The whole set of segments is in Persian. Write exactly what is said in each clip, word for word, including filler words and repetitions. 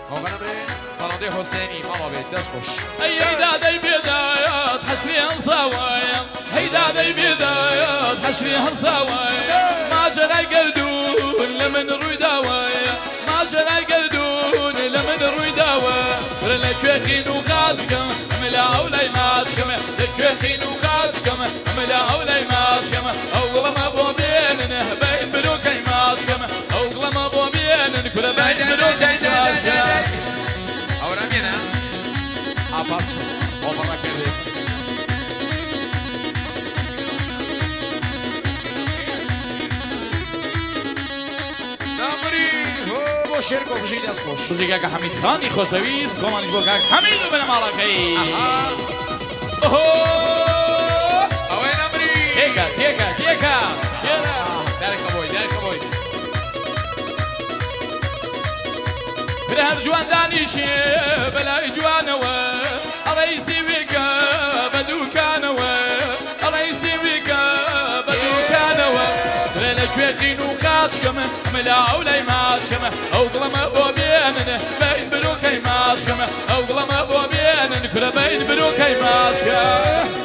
هوغنا بري طلعتي حسيني ماما بيت دسخش هيدا دي بدايات حشري هالصوايا هيدا دي بدايات حشري هالصوايا ما جرى قردون لمن روي دوايا ما جرى قردون لمن روي دوايا لكوخين وخاتشكم ملا أولي ماسكم لكوخين وخاتشكم ملا أولي ماسكم أوغلم أبو بينن بين بلوكي ماسكم أوغلم أبو بينن كل بين بلوكي ماسكم Ahora viene a paso o para que de Namri ho شركو بجيد اسكوش بجيكا حميد خاني خوسويس كمان بوكا حميد بن مالكي اها اوه اوين نمري تيكا تيكا تيكا شيرا دارك ابوي دارك ابوي بلهر جوان دانيشي بلا جوانوا رئيسي ويكا بدو كانوا رئيسي ويكا بدو كانوا بلا كويتين وخاشكم ملا أولي ماشكم أوغلم أبو بينن بين بلوكي ماشكم أوغلم أبو بينن كل بين بلوكي ماشكم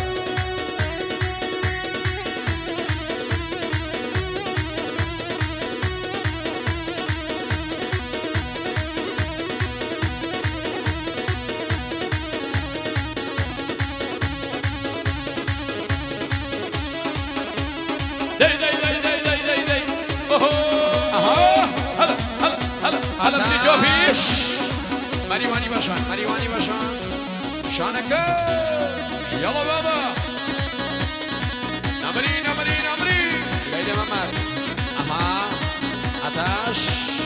داي داي داي داي داي داي داي اوه اها هلا هلا هلا هلا بشي جوفيش ماني واني باشان ماني واني باشان شانك يلا بابا نمري نمري نمري ليلى ممات اها اتاش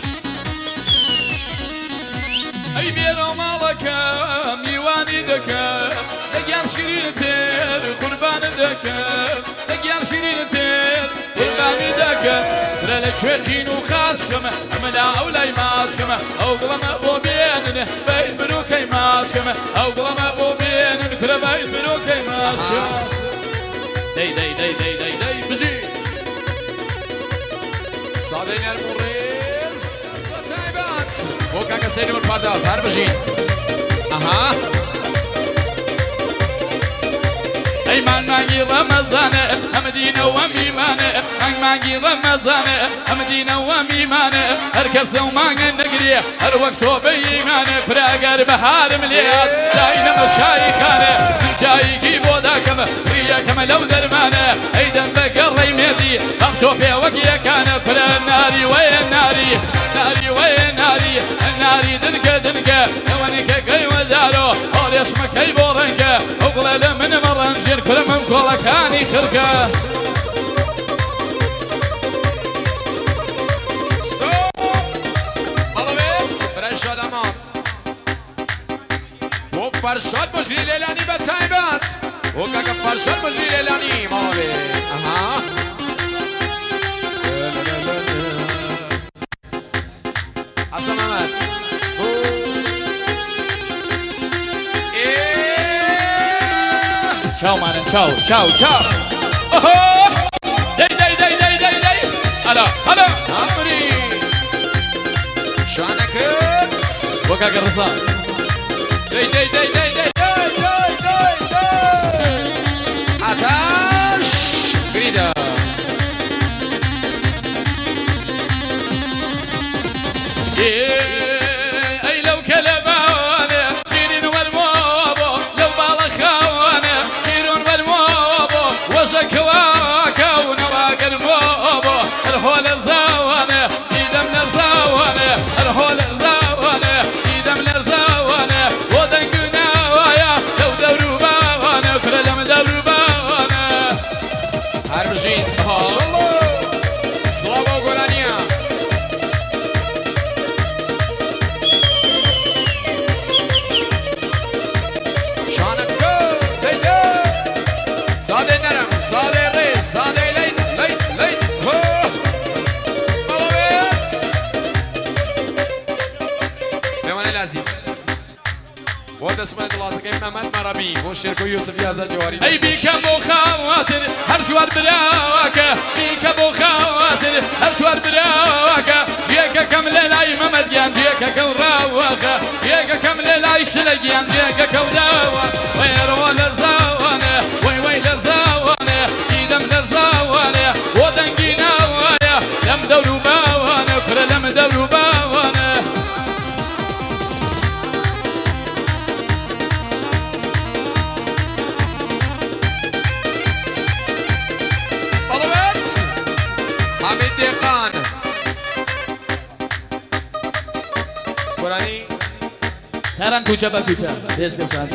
اي بيرو مالكا ميواني دكا دقيان شيرين تير قربان دكا دقيان شيرين تير قربان دكا لالك شوكين وخاسكم عملا أولي ماسكم أوغلم أبو بينن بين بروكي ماسكم أوغلم أبو بينن كل بين بروكي ماسكم داي داي داي داي داي داي بجي صادين الموريس طيبات وكا كسيني والبارداز هار بجي اها أي مانجي رمضان أمدينة وميمانة مانجي رمضان أمدينة وميمانة هركس ومانجي نقري هر وقت وبيمانة فراقر بحار مليات داينا مشايخانة من جايكي بوداكم رياكم لو درمانة أيضا بقر ريميدي أخطو في وقيا كان فلا ناري وين ناري ناري وين ناري الناري دنكا دنكا وانك قي ودارو أوليش مكي بورنكا أقلل من مرنجير كل من كولا كاني خرقا فرشاد امات و فرشاد مجری لیلانی به تایبات و که فرشاد مجری لیلانی مالی اها حسن محمد چاو مانن چاو چاو چاو اوه دای دای دای دای دای دای هلا هلا امری شانکس وكا قرصان دای دای دای دای دای دای دای دای آتش گریدا اي لو كلبانه شيرين والموبو لو بالخوانه شيرين والموبو وزكواكا ونواق الموبو الهول الزوانه ايدم الزوانه الهول الزوانه ايدم الزوانه ودنكنا ويا لو دورو باوانه كل دم دورو باوانه هربجين ما شاء الله سلام وقرانيا ساده نرم ساده ری ساده لین لین لین هو بابت بمان لازم و دسمت لازم که محمد مرابی و شرکو یوسف یازا جواری اي بيك ابو خواتر هر جوار براك بيك ابو خواتر هر جوار براك جيك كم ليلة محمد جان جيك كم راوا شلقيان ديك كوداوة ويرو لرزاوانه وي وي لرزاوانه يدم لرزاوانه ودنقينا ويا لم دورو باوانه كل لم دورو باوانه طلبت حميد ديقان قراني تران كوچه با كوچه ديس كساتي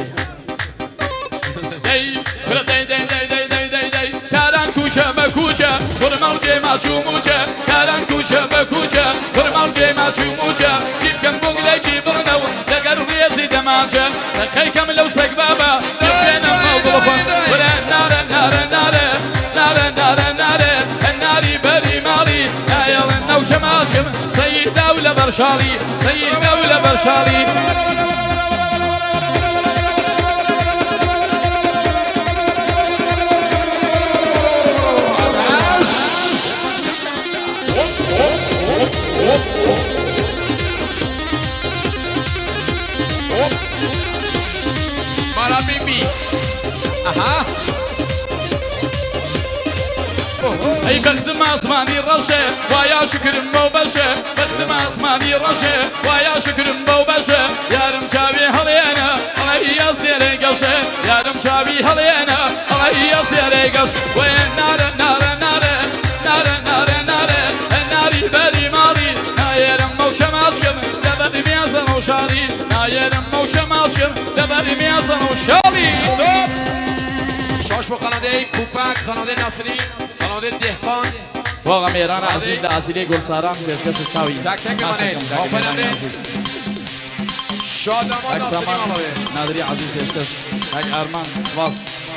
داي كل داي داي داي داي داي داي داي تران كوچه با كوچه كل موجه ما شو موچه تران كوچه با كوچه كل موجه ما شو موچه جيب كم بوغلي جيبونو دغر ريزي دماشه تخي كم لو سك بابا يبنا موقفه ولا نار نار نار نار نار نار الناري بري ماري يا يلا وشماشم سيد دولة برشالي سيد دولة برشالي مرابي بيس اها اي بخدم اسماني رشه ويا شكر مو بشه بخدم اسماني رشه ويا شكر مو بشه يارم شابي هلينا الله يا سيري قشه يارم شابي هلينا الله يا سيري قش وين نار نار نار نار نار نار الناري بري ماري نايرم مو شماسكم دبر ميزن وشاري نايرم مو شماسكم دبر ميزن وشاري ستوب شاش بو خانواده کوپک خانواده نصری خانواده دهقان واقعا میران عزیز در عزیزی گلساران دستگاه شاوی تک تک منه آفرینده شادمان نصری مالوه نادری عزیز دستش تک ارمان واس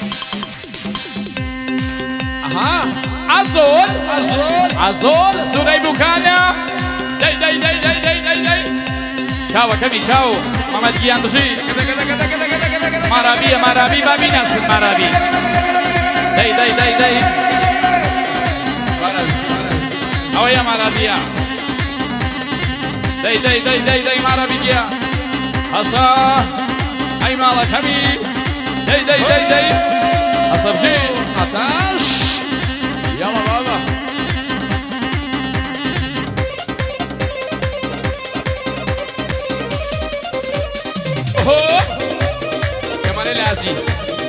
اها عزول عزول عزول سوری بوکانا دی دی دی دی دی دی دی چاو کمی چاو محمد گیان بشی مرابی مرابی بابی نسل مرابی دی دی دی دی اویا مرابیا دی دی دی دی دی مرابی گیا حسا ای مالا کمی دی دی دی دی حسب جی آتش یالا بابا كمان العزيز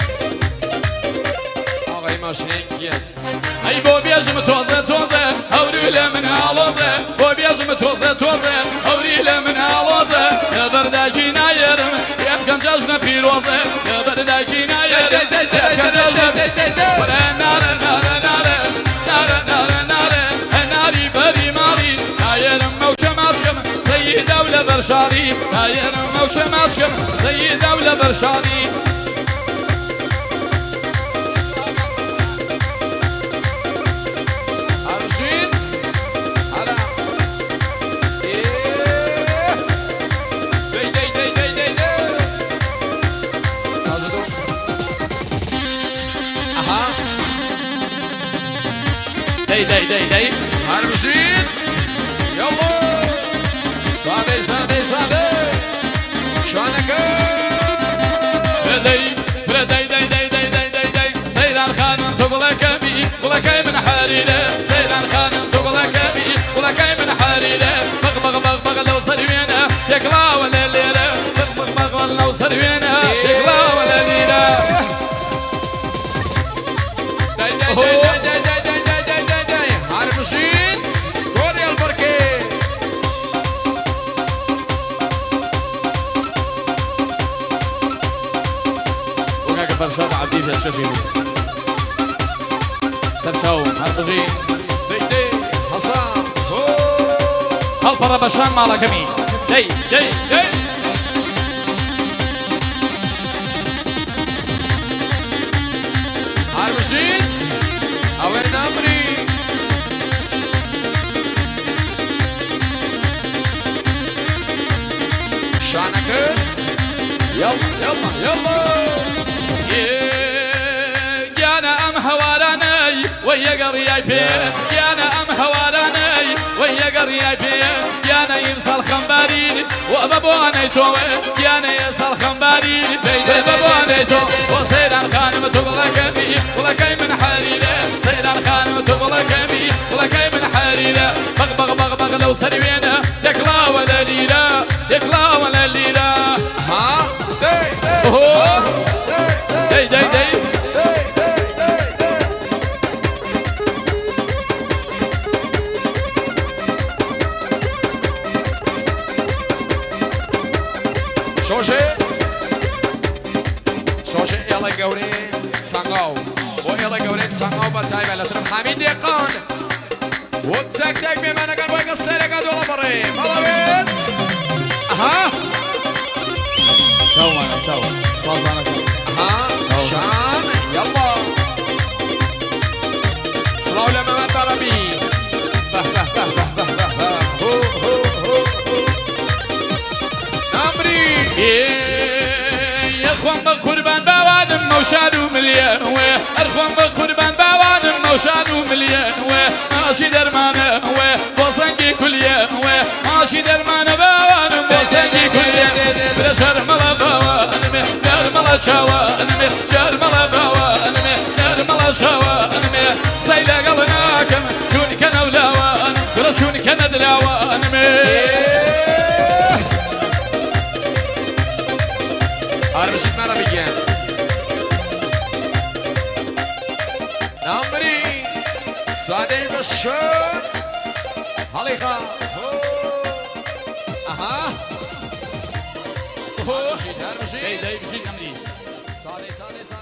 آقای ماشینه کیه ای بو بیاجم توزه توزه هوریل من آلوزه بو بیاجم توزه توزه هوریل من آلوزه یا برداکی نایرم یفکن جشن پیروزه یا برداکی نایرم یفکن جشن وره ناره ناره ناره ناره ناره ناره ناری بری ماری نایرم موشم عشقم سید دولة برشاری نایرم موشم عشقم سید دولة برشاری داي داي داي داي هرمشيت يلا صادي صادي صادي شانك بداي بداي داي داي داي داي داي داي سيدان خانم تقول كبي ولا كاي من حريره سيدان خانم تقول كبي ولا كاي من حريره بغ بغ بغ بغ لو سرينا يقلا ولا ليله بغ بغ بغ لو سرينا يقلا ولا ليله داي داي داي داي هرمشيت كوريا البركي وكاك برشاد عبديد الشفيو سرشاو هربغي دي دي حسام هالبرا بشان مالا كمين دي دي دي هرمشيت أول نمري شانكت يلا يلا يلا يانا ام هواراني ويا قرياي بيه يانا ام هواراني ويا قرياي بيه يانا گیانەی ساڵ خەمبارین و بەبوانەی چۆوێ گیانەی ساڵ خەمبارین بەیدێ بەبوانەی چۆ بۆ سەیران خانم تۆ بڵەکەمی وڵەکەی من حەریرە سەیران خانم تۆ بڵەکەمی وڵەکەی من حەریرە بەغ بەغ بەغ بەغ لەو سەروێنە تێکڵاوە لە لیرە تێکڵاوە لە لیرە ها دەی دەی دەی شۆشێ شۆشێ ئێڵە گەورەی چەنگاو بۆ ئێڵە گەورەی چەنگاو بە چایبە لە ترم حەمید دێقان بۆ چەک دێک بێمانەکان بۆی کە سەرەکە دۆڵە بڕێ بەڵاوێت ئەها تاوانە تاوە بازانەکە ئەها شام یەڵا سڵاو لە مەمەد بەڕەبی بەه بەه بەه بەه بەه بەه بەه هو هو هو هو نامری ئەرخۆم بە قوربان باوانم مەوشاد و ملیەن وێ ئەرخۆم بە قوربان باوانم مەوشاد و ملیەن وێ ماشی دەرمانە وێ بۆ سەنگی کولیە وێ ماشی دەرمانە باوانم بۆ سەنگی کولیە برە شەرمەڵە باوانمێ نەرمەڵە چاوانمێ شەرمەڵە باوانمێ نەرمەڵە شاوانمێ سەی لەگەڵ ناکەم چونکە نەولاوان برە چونکە نەدراوانمێ Armışık bana bir gel. Namri. Sade başı. Halika. Aha. Armışık, armışık. دەی دەی بژین ئەمری Sade, sade, sade.